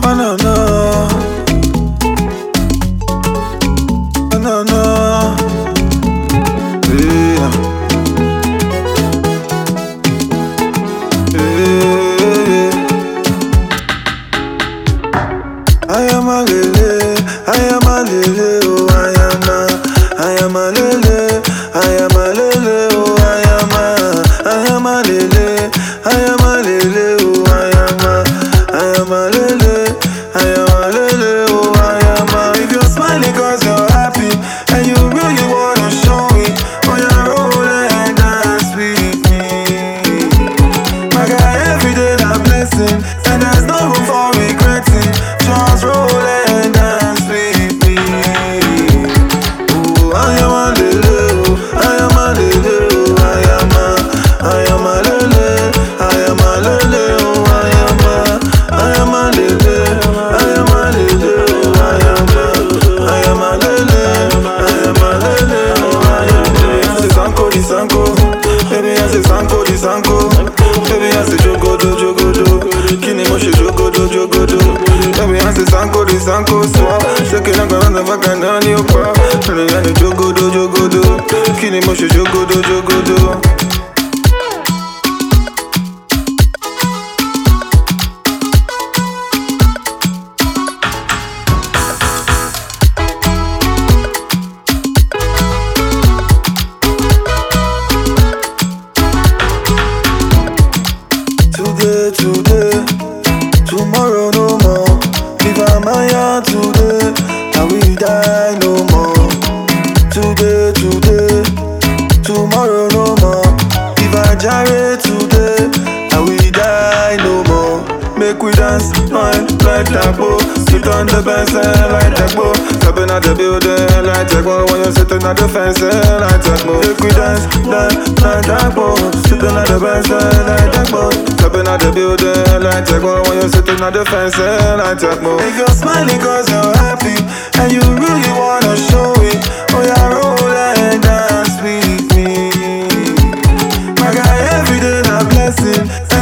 banana, banana. Yeah. Yeah. I am a lele, I am a lele, oh I am a lele, I am a lele, oh I am a lele, I am a lele, oh I am a lele, I am a lele, oh I am a. If you're smiling 'cause you're happy and you really wanna show it, oh yeah, roll and dance with me. My guy, every day a blessing, and there's no room for regretting. Just roll and dance with me. Oh, I am a lele, oh, I am a lele, oh, I am a lele, I am a lele, oh, I am a lele, I am a lele, oh, I am a lele, I am a lele, oh, I am a. I say Sanko di Sanko, baby I say Sanko di Sanko, baby I say Jogodo Jogodo, kini mo she Jogodo Jogodo, baby I say Sanko di Sanko swap, shaking like a motherfucker on your pop, baby I say Jogodo Jogodo, kini mo she Jogodo Jogodo. Today, tomorrow no more. If I'm here today, I will die no more. Today, tomorrow no more. If I gyrate today, I will die no more. Make we dance, wine, like Tagbo. Sit on the bench, like Tagbo. Stepping at the building, like Tagbo. When you're sitting at the fence, like Tagbo. Make we dance, like Tagbo. Sitting at the bench, like Tagbo. Stepping at the building, like Tagbo. When you're sitting at the fence, like Tagbo. If you're smiling 'cause you're happy and you really wanna show it, oh yeah, roll and dance with me. My guy, every day a blessing.